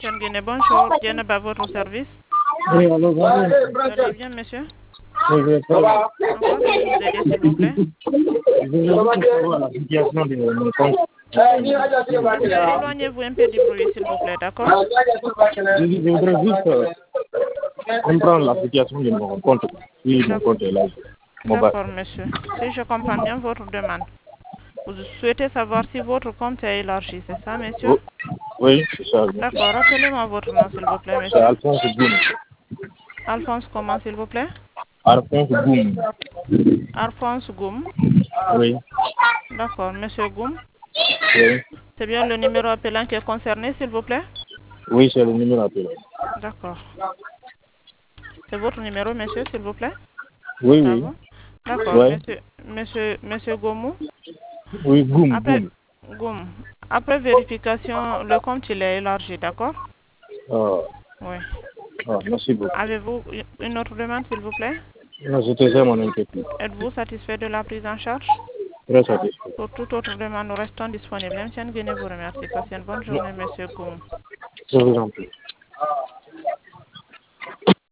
Tiens Guinée, bonjour. Bien à votre service. Oui, allô, bonjour. Allez bien, monsieur. Oui, je vais très bien. En quoi puis-je vous aider, s'il vous plaît? Je voulais juste savoir la situation de mon compte. Monsieur, éloignez-vous un peu du bruit, s'il vous plaît, d'accord? Je voudrais juste comprendre la situation de mon compte. Oui, mon compte est là. D'accord, monsieur. Si je comprends bien votre demande, vous souhaitez savoir si votre compte est élargi, c'est ça, monsieur? Oui, c'est ça. D'accord, rappelez-moi votre nom, s'il vous plaît, C'est monsieur. Alphonse Goum. Alphonse, comment, s'il vous plaît? Alphonse Goum. Alphonse Goum. Oui. D'accord, monsieur Goum. Oui. C'est bien le numéro appelant qui est concerné, s'il vous plaît? Oui, c'est le numéro appelé. D'accord. C'est votre numéro, monsieur, s'il vous plaît? Oui, Ah oui. bon? D'accord, Ouais. monsieur Goumou. Oui, Goum, Après, Goum. Goum. Après vérification, le compte il est élargi, d'accord? Oui. Merci beaucoup. Avez-vous une autre demande, s'il vous plaît? Non, c'était ça mon inquiétude. Êtes-vous satisfait de la prise en charge? Très satisfait. Pour toute autre demande, nous restons disponibles. Monsieur Nguyen vous remercie. Passez une bonne journée, monsieur Goum. Je vous en prie.